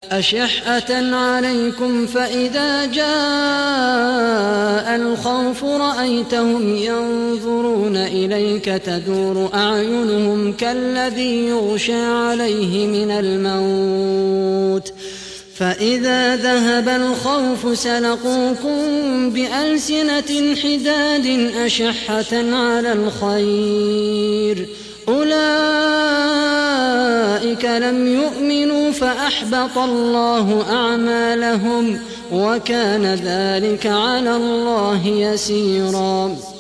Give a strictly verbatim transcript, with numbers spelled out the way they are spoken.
أشحة عليكم فإذا جاء الخوف رأيتهم ينظرون إليك تدور أعينهم كالذي يغشى عليه من الموت فإذا ذهب الخوف سلقوكم بألسنة حداد أشحة على الخير أولئك لم يؤمنوا فأحبط الله أعمالهم وكان ذلك على الله يسيرا.